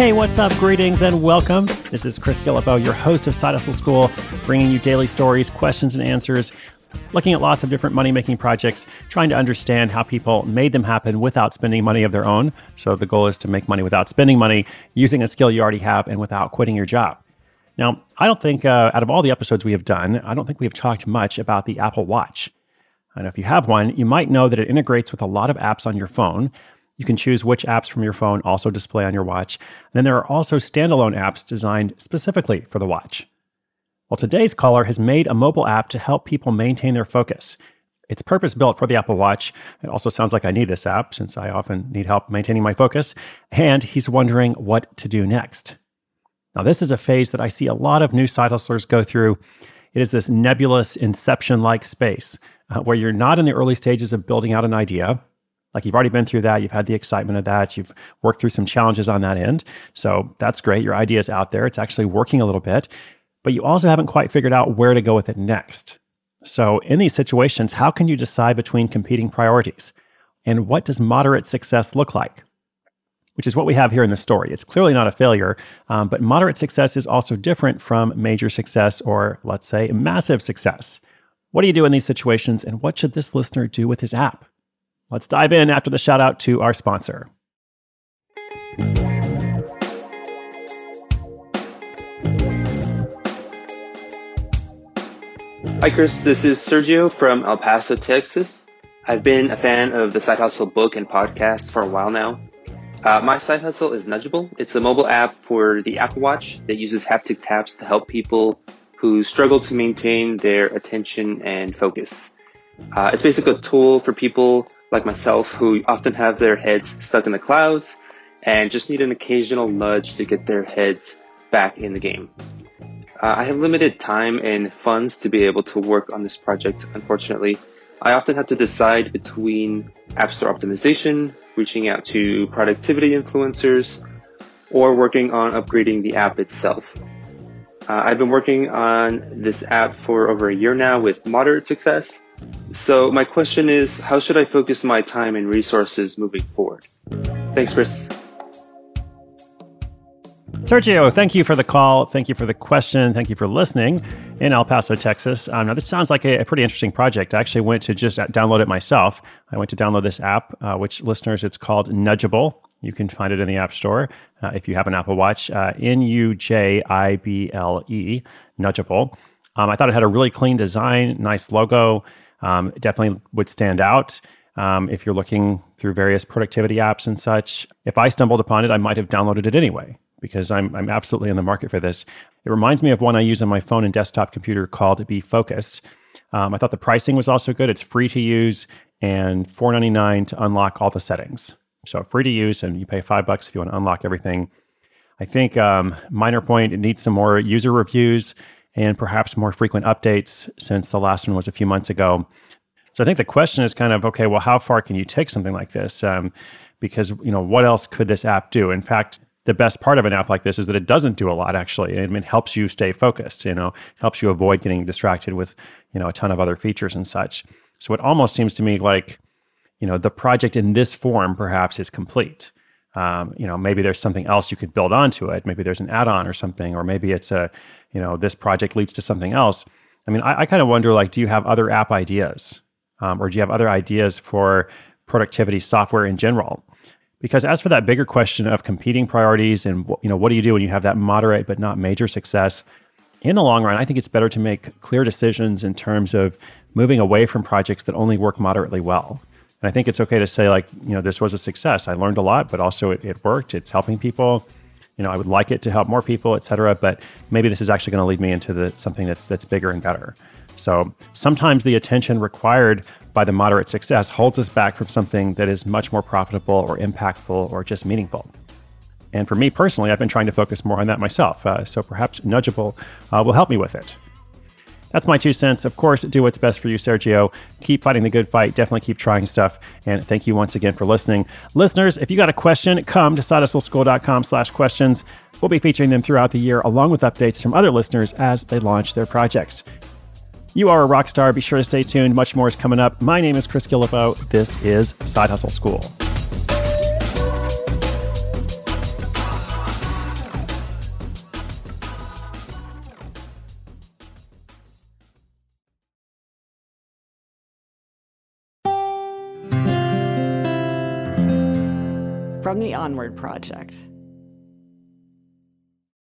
Hey, what's up? Greetings and welcome. This is Chris Guillebeau, your host of Side Hustle School, bringing you daily stories, questions, and answers, looking at lots of different money-making projects, trying to understand how people made them happen without spending money of their own. So the goal is to make money without spending money, using a skill you already have, and without quitting your job. Now, I don't think, out of all the episodes we have done, I don't think we have talked much about the Apple Watch. And if you have one, you might know that it integrates with a lot of apps on your phone. You can choose which apps from your phone also display on your watch. And then there are also standalone apps designed specifically for the watch. Well, today's caller has made a mobile app to help people maintain their focus. It's purpose-built for the Apple Watch. It also sounds like I need this app since I often need help maintaining my focus. And he's wondering what to do next. Now, this is a phase that I see a lot of new side hustlers go through. It is this nebulous inception-like space where you're not in the early stages of building out an idea. Like you've already been through that. You've had the excitement of that. You've worked through some challenges on that end. So that's great. Your idea is out there. It's actually working a little bit. But you also haven't quite figured out where to go with it next. So in these situations, how can you decide between competing priorities? And what does moderate success look like? Which is what we have here in the story. It's clearly not a failure, but moderate success is also different from major success or, let's say, massive success. What do you do in these situations, and what should this listener do with his app? Let's dive in after the shout out to our sponsor. Hi Chris, this is Sergio from El Paso, Texas. I've been a fan of the Side Hustle book and podcast for a while now. My side hustle is Nudgeable. It's a mobile app for the Apple Watch that uses haptic taps to help people who struggle to maintain their attention and focus. It's basically a tool for people like myself who often have their heads stuck in the clouds and just need an occasional nudge to get their heads back in the game. I have limited time and funds to be able to work on this project, unfortunately. I often have to decide between App Store optimization, reaching out to productivity influencers, or working on upgrading the app itself. I've been working on this app for over a year now with moderate success. So my question is, how should I focus my time and resources moving forward? Thanks, Chris. Sergio, thank you for the call. Thank you for the question. Thank you for listening in El Paso, Texas. Now, this sounds like a pretty interesting project. I actually went to just download it myself. I went to download this app, which listeners, it's called Nudgeable. You can find it in the App Store if you have an Apple Watch, Nujible, Nudgeable. I thought it had a really clean design, nice logo. It definitely would stand out if you're looking through various productivity apps and such. If I stumbled upon it, I might have downloaded it anyway, because I'm absolutely in the market for this. It reminds me of one I use on my phone and desktop computer called Be Focused. I thought the pricing was also good. It's free to use and $4.99 to unlock all the settings. So free to use, and you pay $5 if you want to unlock everything. I think minor point, it needs some more user reviews and perhaps more frequent updates since the last one was a few months ago. So I think the question is kind of, okay, well, how far can you take something like this? Because, what else could this app do? In fact, the best part of an app like this is that it doesn't do a lot, actually. It helps you stay focused, helps you avoid getting distracted with, a ton of other features and such. So it almost seems to me like, the project in this form perhaps is complete. Maybe there's something else you could build onto it. Maybe there's an add-on or something, or maybe it's this project leads to something else. I mean, I kind of wonder, do you have other app ideas? Or do you have other ideas for productivity software in general? Because as for that bigger question of competing priorities and, what do you do when you have that moderate but not major success? In the long run, I think it's better to make clear decisions in terms of moving away from projects that only work moderately well. And I think it's okay to say, this was a success. I learned a lot, but also it worked. It's helping people. I would like it to help more people, et cetera. But maybe this is actually going to lead me into something that's bigger and better. So sometimes the attention required by the moderate success holds us back from something that is much more profitable or impactful or just meaningful. And for me personally, I've been trying to focus more on that myself. So perhaps Nudgeable will help me with it. That's my 2 cents. Of course, do what's best for you, Sergio. Keep fighting the good fight. Definitely keep trying stuff. And thank you once again for listening. Listeners, if you got a question, come to sidehustleschool.com/questions. We'll be featuring them throughout the year, along with updates from other listeners as they launch their projects. You are a rock star. Be sure to stay tuned. Much more is coming up. My name is Chris Guillebeau. This is Side Hustle School. from the Onward Project.